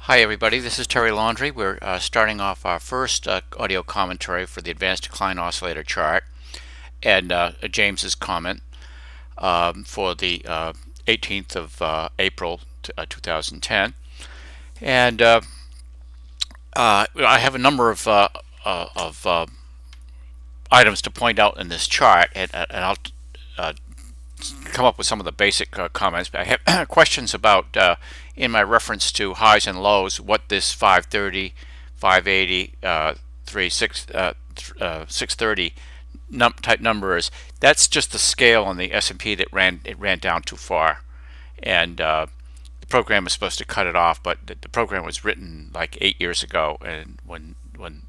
Hi everybody, this is Terry Laundry. We're starting off our first audio commentary for the Advanced Decline Oscillator chart and James's comment for the 18th of April 2010. And I have a number of items to point out in this chart, and I'll uh, come up with some of the basic comments. But I have questions about, in my reference to highs and lows, what this 530, 580, 630 type number is. That's just the scale on the S&P that ran down too far, and the program is supposed to cut it off. But the program was written like 8 years ago, and when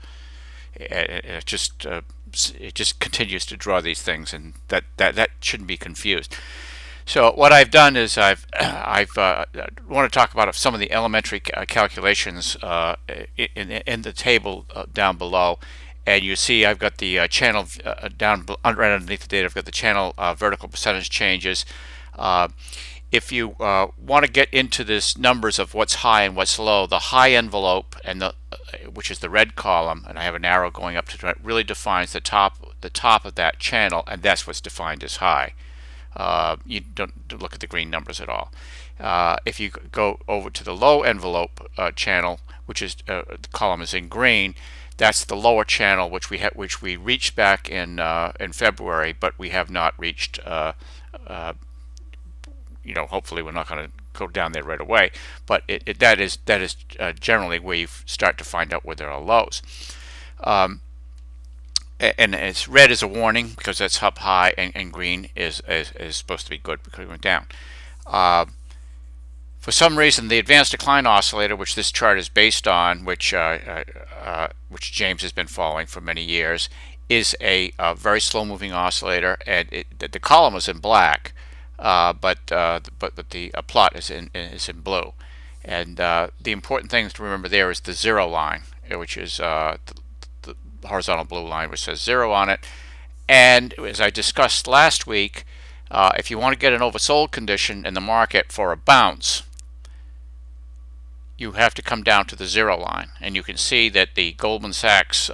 it just continues to draw these things, and that shouldn't be confused. So what I've done is I've want to talk about some of the elementary calculations in the table down below, and you see I've got the channel down right underneath the data. I've got the channel vertical percentage changes. If you want to get into this numbers of what's high and what's low, the high envelope and which is the red column, and I have an arrow going up to it, really defines the top of that channel, and that's what's defined as high. You don't look at the green numbers at all. If you go over to the low envelope channel, which is the column is in green, that's the lower channel, which we reached back in February, but we have not reached. Hopefully we're not going to go down there right away, but that is generally where you start to find out where there are lows. And it's red is a warning because that's up high, and green is supposed to be good because it went down. For some reason, the advanced decline oscillator, which this chart is based on, which James has been following for many years, is a very slow-moving oscillator, and the column is in black, but the plot is in blue. And the important thing to remember there is the zero line, which is the horizontal blue line, which says 0 on it. And as I discussed last week, if you want to get an oversold condition in the market for a bounce, you have to come down to the 0 line. And you can see that the Goldman Sachs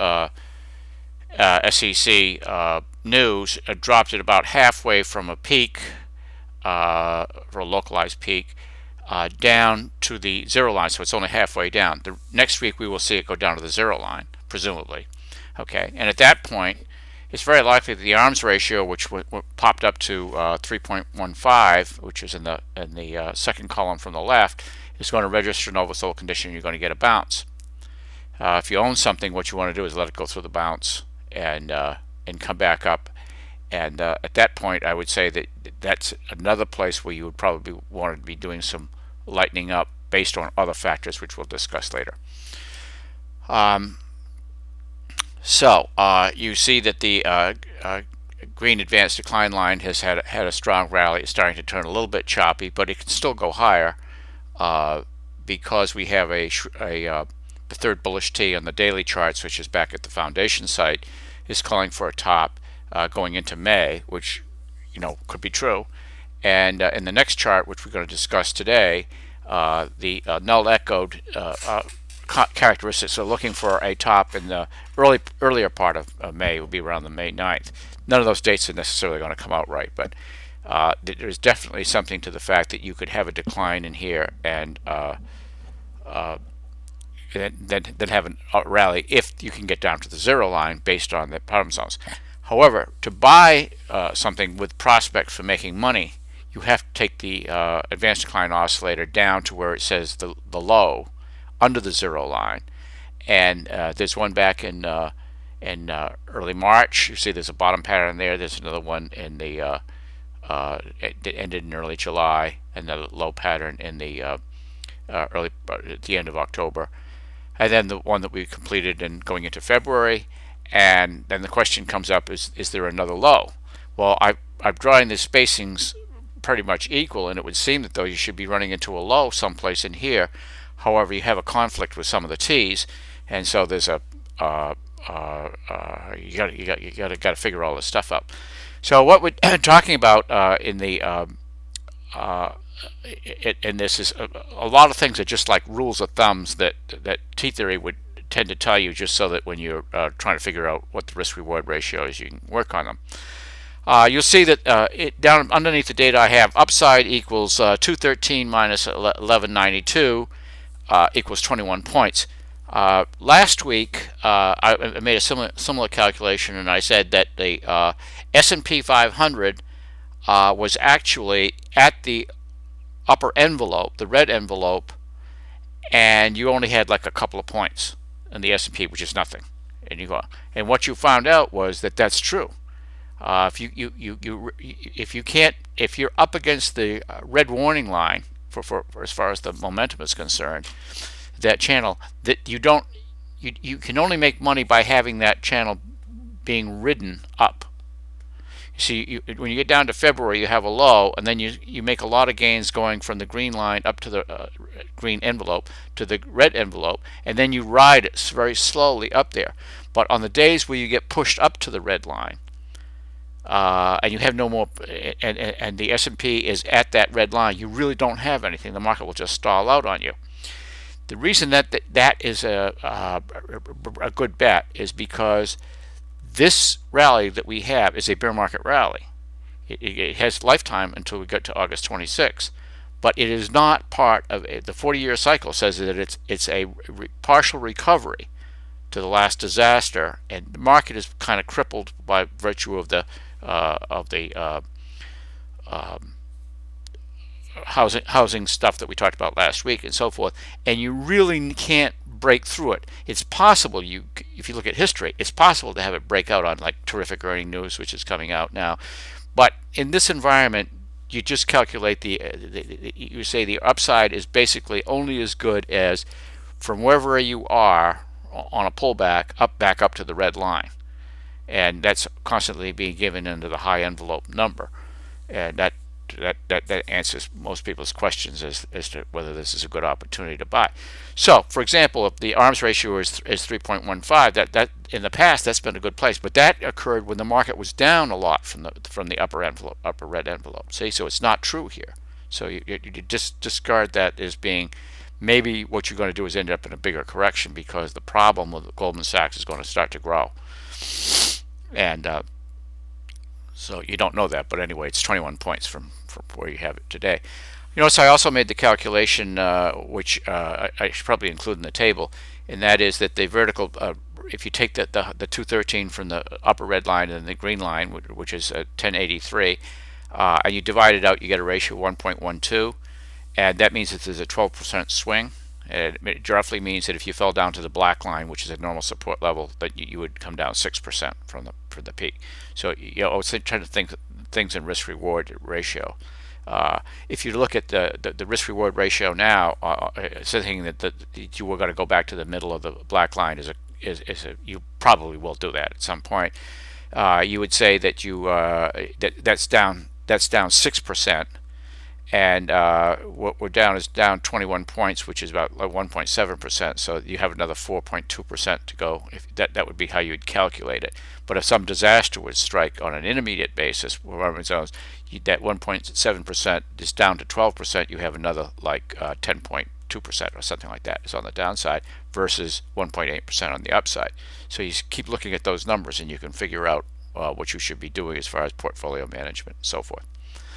SEC news dropped it about halfway from a peak, for a localized peak, down to the 0 line, so it's only halfway down. The next week we will see it go down to the 0 line, presumably. Okay, and at that point, it's very likely that the arms ratio, which popped up to 3.15, which is in the second column from the left, is going to register an oversold condition, and you're going to get a bounce. If you own something, what you want to do is let it go through the bounce and come back up. And at that point, I would say that that's another place where you would probably want to be doing some lightening up based on other factors, which we'll discuss later. So you see that the green advanced decline line has had a strong rally. It's starting to turn a little bit choppy, but it can still go higher because we have the third bullish T on the daily charts, which is back at the foundation site, is calling for a top going into May, which could be true. And in the next chart, which we're going to discuss today, the null echoed characteristics are looking for a top in the earlier part of May. Will be around the May 9th. None of those dates are necessarily going to come out right, but there's definitely something to the fact that you could have a decline in here and then have a rally if you can get down to the 0 line based on the bottom zones. However, to buy something with prospects for making money, you have to take the advanced decline oscillator down to where it says the low under the 0 line. And there's one back in early March. You see there's a bottom pattern there. There's another one in that ended in early July, and the low pattern in the at the end of October. And then the one that we completed in going into February. And then the question comes up, is there another low? Well, I'm drawing the spacings pretty much equal, and it would seem that though you should be running into a low someplace in here. However, you have a conflict with some of the T's, and so there's you got to figure all this stuff up. So what we're talking about in the and this is a lot of things are just like rules of thumbs that T-theory would tend to tell you, just so that when you're trying to figure out what the risk-reward ratio is, you can work on them. You'll see that down underneath the data I have, upside equals 213 minus 1192 equals 21 points. Last week, I made a similar calculation, and I said that the S&P 500 was actually at the upper envelope, the red envelope, and you only had like a couple of points in the S&P, which is nothing. And what you found out was that that's true. If you're up against the red warning line for as far as the momentum is concerned, that channel, that you can only make money by having that channel being ridden up. See, when you get down to February, you have a low, and then you make a lot of gains going from the green line up to the green envelope to the red envelope, and then you ride it very slowly up there. But on the days where you get pushed up to the red line, and you have no more, and the S&P is at that red line, you really don't have anything. The market will just stall out on you. The reason that is a good bet is because this rally that we have is a bear market rally. It has lifetime until we get to August 26, but it is not part of the 40-year cycle. Says that it's a partial recovery to the last disaster, and the market is kind of crippled by virtue of the housing stuff that we talked about last week and so forth, and you really can't break through it. It's possible, if you look at history, it's possible to have it break out on like terrific earning news, which is coming out now. But in this environment, you just calculate you say the upside is basically only as good as from wherever you are on a pullback back up to the red line, and that's constantly being given into the high envelope number, and that answers most people's questions as to whether this is a good opportunity to buy. So, for example, if the ARMS ratio is 3.15, that in the past that's been a good place, but that occurred when the market was down a lot from the upper red envelope. See, so it's not true here. So you just discard that as being maybe what you're going to do is end up in a bigger correction, because the problem with Goldman Sachs is going to start to grow, and so you don't know that, but anyway, it's 21 points from where you have it today. You notice I also made the calculation, which I should probably include in the table, and that is that the vertical, if you take the 213 from the upper red line and the green line, which is 1083, and you divide it out, you get a ratio of 1.12, and that means that there's a 12% swing. It roughly means that if you fell down to the black line, which is a normal support level, that you would come down 6% from the peak. So I was trying to think things in risk-reward ratio. If you look at the risk-reward ratio now, saying that you were going to go back to the middle of the black line you probably will do that at some point. You would say that that's down 6%. And what we're down is down 21 points, which is about 1.7%. So you have another 4.2% to go. If that would be how you'd calculate it. But if some disaster would strike on an intermediate basis, that 1.7% is down to 12%. You have another like 10.2% or something like that is on the downside versus 1.8% on the upside. So you keep looking at those numbers, and you can figure out what you should be doing as far as portfolio management and so forth.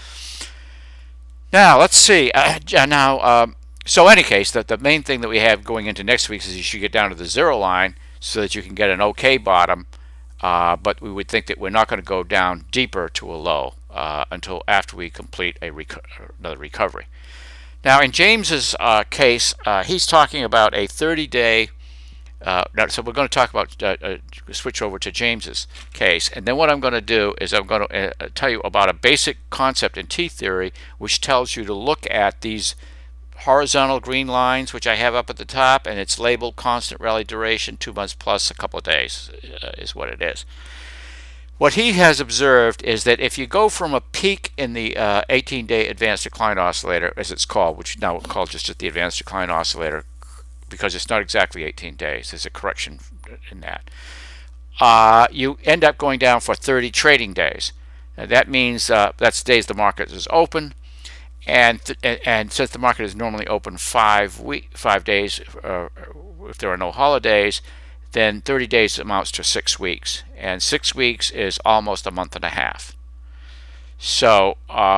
Now, let's see. So in any case, the main thing that we have going into next week is you should get down to the zero line so that you can get an okay bottom, but we would think that we're not going to go down deeper to a low until after we complete another recovery. Now, in James's case, he's talking about a 30-day. So we're going to talk about switch over to James's case, and then what I'm going to do is I'm going to tell you about a basic concept in T-theory, which tells you to look at these horizontal green lines, which I have up at the top, and it's labeled constant rally duration, 2 months plus a couple of days is what it is. What he has observed is that if you go from a peak in the 18-day advanced decline oscillator, as it's called, which now we'll call just the advanced decline oscillator, because it's not exactly 18 days. There's a correction in that. You end up going down for 30 trading days. Now that means that's days the market is open, and since the market is normally open 5 days, if there are no holidays, then 30 days amounts to 6 weeks, and 6 weeks is almost a month and a half. So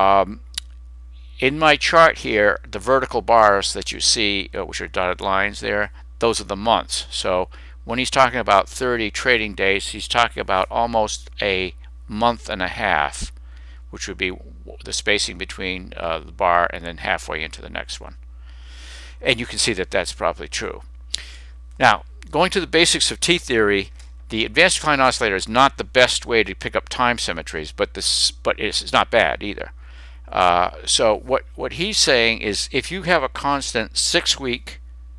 in my chart here, the vertical bars that you see, which are dotted lines there, those are the months. So when he's talking about 30 trading days, he's talking about almost a month and a half, which would be the spacing between the bar and then halfway into the next one. And you can see that that's probably true. Now, going to the basics of T-theory, the advanced decline oscillator is not the best way to pick up time symmetries, but it's not bad either. So what he's saying is, if you have a constant 6-week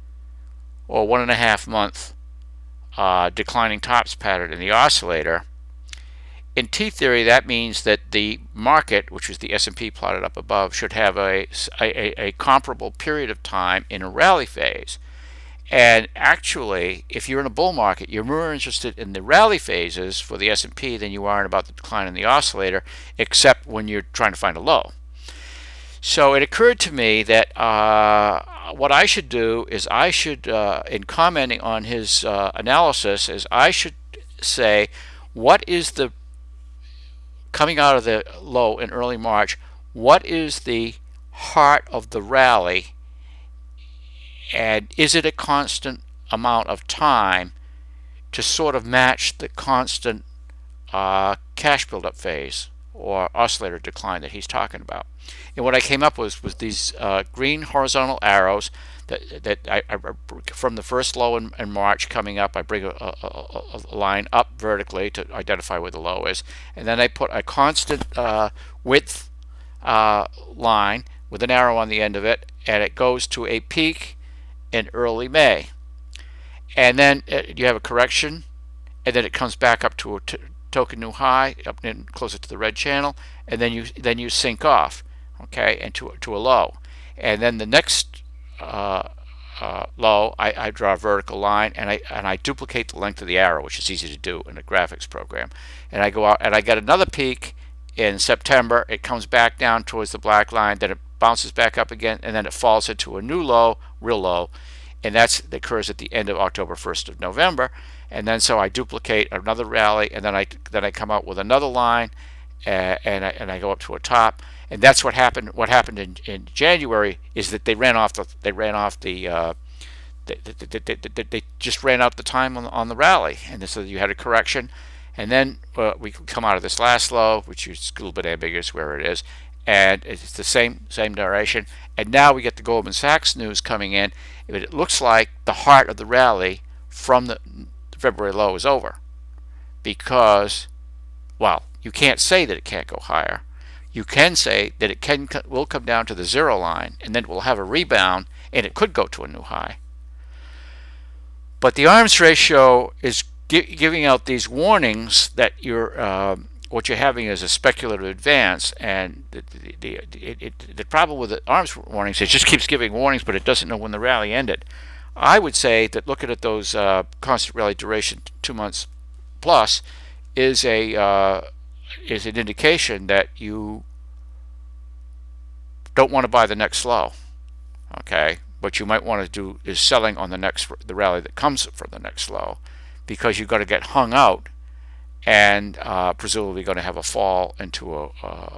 or 1.5 month declining tops pattern in the oscillator, in T-theory, that means that the market, which is the S&P plotted up above, should have a comparable period of time in a rally phase. And actually, if you're in a bull market, you're more interested in the rally phases for the S&P than you are in about the decline in the oscillator, except when you're trying to find a low. So it occurred to me that what I should do is in commenting on his analysis, is I should say, what is the, coming out of the low in early March, what is the heart of the rally, and is it a constant amount of time to sort of match the constant cash buildup phase or oscillator decline that he's talking about. And what I came up with was these green horizontal arrows that I from the first low in March coming up, I bring a line up vertically to identify where the low is, and then I put a constant width line with an arrow on the end of it, and it goes to a peak in early May. And then you have a correction, and then it comes back up to a token new high, up in closer to the red channel, and then you sink off, okay, and to a low. And then the next low, I draw a vertical line, and I duplicate the length of the arrow, which is easy to do in a graphics program. And I go out and I get another peak in September. It comes back down towards the black line, then it bounces back up again, and then it falls into a new low, real low, and that occurs at the end of October, 1st of November. And then so I duplicate another rally, and then I come out with another line, and I go up to a top. And that's what happened. What happened in January is that they just ran out the time on the rally, and so you had a correction, and then we come out of this last low, which is a little bit ambiguous where it is, and it's the same duration. And now we get the Goldman Sachs news coming in. It looks like the heart of the rally from the February low is over, because, well, you can't say that it can't go higher. You can say that it will come down to the zero line, and then it will have a rebound, and it could go to a new high. But the arms ratio is giving out these warnings that what you're having is a speculative advance, and the problem with the arms warnings, it just keeps giving warnings, but it doesn't know when the rally ended. I would say that looking at those constant rally duration 2 months plus is an indication that you don't want to buy the next low. Okay, what you might want to do is selling on the rally that comes for the next low, because you've got to get hung out, and presumably going to have a fall into a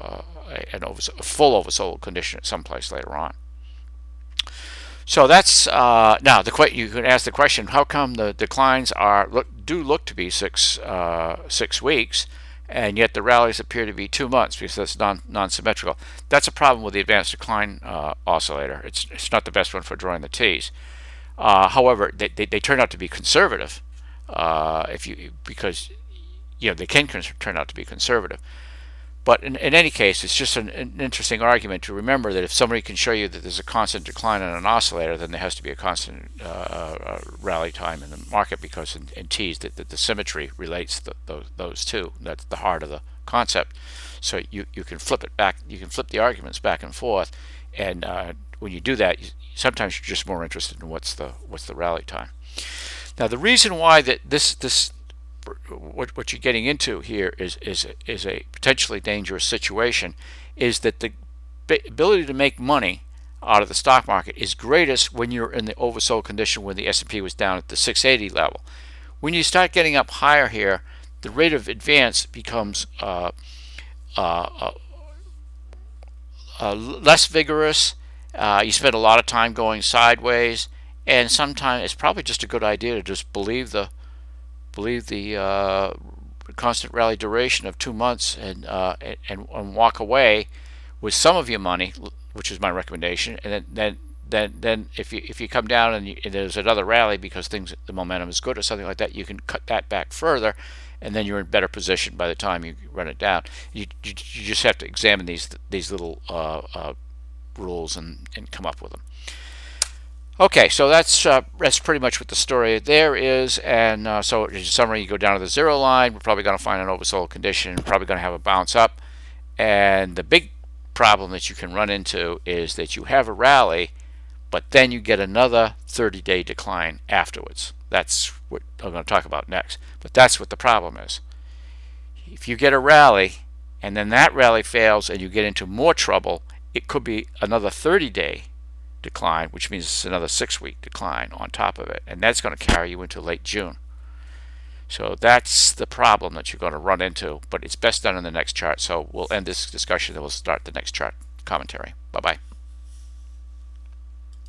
full oversold condition at some place later on. So that's now you can ask the question: how come the declines do look to be 6 weeks, and yet the rallies appear to be 2 months, because that's non-symmetrical? That's a problem with the advanced decline oscillator. It's not the best one for drawing the T's. However, they turn out to be conservative, because they can turn out to be conservative. But in any case, it's just an interesting argument to remember that if somebody can show you that there's a constant decline in an oscillator, then there has to be a constant rally time in the market, because in T's that the symmetry relates those two. That's the heart of the concept. So you can flip it back. You can flip the arguments back and forth, and when you do that, sometimes you're just more interested in what's the rally time. Now, the reason why that what you're getting into here is a potentially dangerous situation is that the ability to make money out of the stock market is greatest when you're in the oversold condition when the S&P was down at the 680 level. When you start getting up higher here, the rate of advance becomes less vigorous. You spend a lot of time going sideways, and sometimes it's probably just a good idea to just believe the constant rally duration of 2 months and walk away with some of your money, which is my recommendation. And then if you come down and there's another rally because the momentum is good or something like that, you can cut that back further, and then you're in better position by the time you run it down. You just have to examine these little rules and come up with them. Okay, so that's pretty much what the story there is. And so in summary, you go down to the zero line. We're probably going to find an oversold condition. We're probably going to have a bounce up. And the big problem that you can run into is that you have a rally, but then you get another 30-day decline afterwards. That's what I'm going to talk about next. But that's what the problem is. If you get a rally and then that rally fails and you get into more trouble, it could be another 30-day decline, which means it's another 6-week decline on top of it, and that's going to carry you into late June. So that's the problem that you're going to run into, but it's best done in the next chart. So we'll end this discussion and we'll start the next chart commentary. Bye-bye.